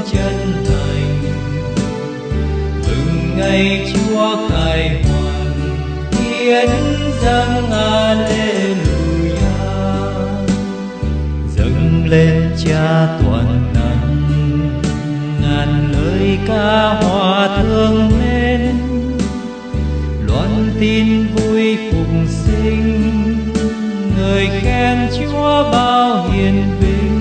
chân thành. Mừng ngày Chúa khải hoàn, hiến dâng Alleluia. Dâng lên Cha toàn năng, ngàn lời ca hòa thương mến. Loan tin vui phục sinh, người khen Chúa bao hiền vinh.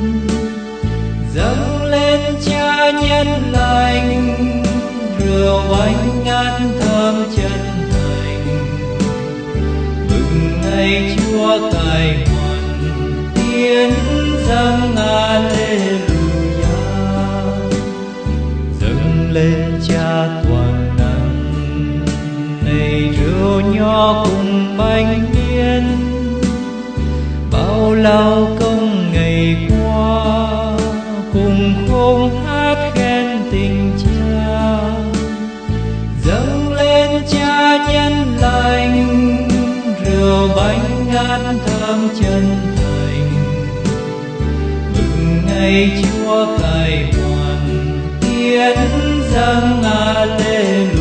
Dâng lên Cha nhân lành, rượu bánh ngát thơm chân thành. Mừng ngày Chúa khải hoàn, hiến dâng Alleluia. Dâng lên Cha toàn năng, này rượu nho cùng bánh biên. Bao lao công ngày qua, cùng khôn hát khen tình Cha. Dâng lên Cha nhân lành, rượu bánh ngát thơm chân thành. Mừng ngày Chúa khải hoàn, hiến dâng Alleluia.